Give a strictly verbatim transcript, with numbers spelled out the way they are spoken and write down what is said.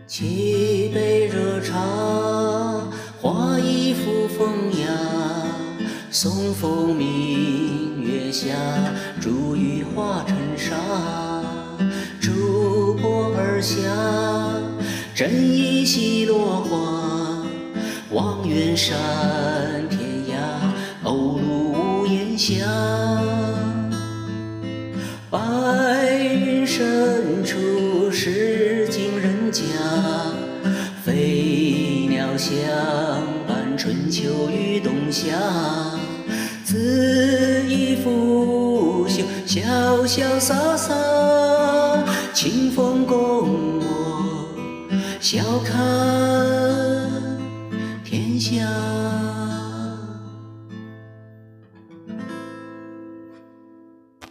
沏杯热茶，画一幅风雅。送风明月下，珠玉化成沙。竹柏而下，枕一溪落花。望远山天涯，鸥鹭无言下。白云深处是尽人家，飞鸟相伴春秋与冬夏。恣意拂袖，潇潇洒洒，清风共我，笑看天下。